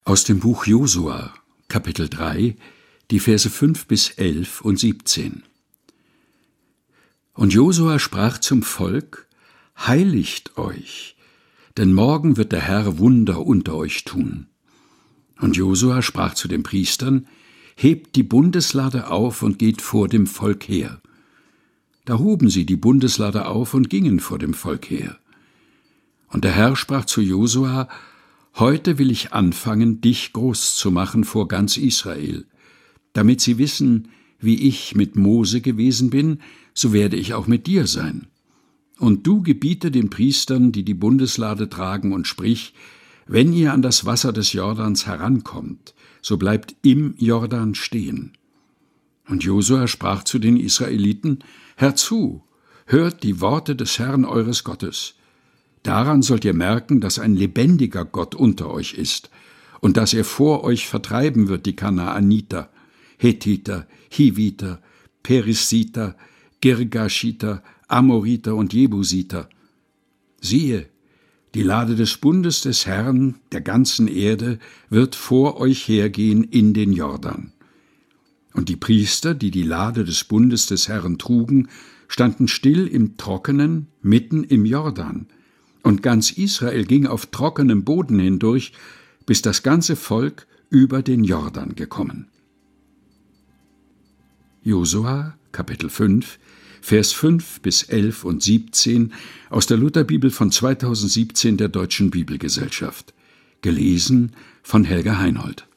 Aus dem Buch Josua, Kapitel 3, die Verse 5 bis 11 und 17. Und Josua sprach zum Volk: Heiligt euch, denn morgen wird der Herr Wunder unter euch tun. Und Josua sprach zu den Priestern: Hebt die Bundeslade auf und geht vor dem Volk her. Da hoben sie die Bundeslade auf und gingen vor dem Volk her. Und der Herr sprach zu Josua: Heute will ich anfangen, dich groß zu machen vor ganz Israel. Damit sie wissen, wie ich mit Mose gewesen bin, so werde ich auch mit dir sein. Und du gebiete den Priestern, die die Bundeslade tragen, und sprich: Wenn ihr an das Wasser des Jordans herankommt, so bleibt im Jordan stehen. Und Josua sprach zu den Israeliten: Hört zu, hört die Worte des Herrn eures Gottes. Daran sollt ihr merken, dass ein lebendiger Gott unter euch ist und dass er vor euch vertreiben wird die Kanaaniter, Hethiter, Hiviter, Perisiter, Girgashiter, Amoriter und Jebusiter. Siehe, die Lade des Bundes des Herrn der ganzen Erde wird vor euch hergehen in den Jordan. Und die Priester, die die Lade des Bundes des Herrn trugen, standen still im Trockenen mitten im Jordan. Und ganz Israel ging auf trockenem Boden hindurch, bis das ganze Volk über den Jordan gekommen. Josua, Kapitel 5, Vers 5 bis 11 und 17 aus der Lutherbibel von 2017 der Deutschen Bibelgesellschaft. Gelesen von Helga Heinold.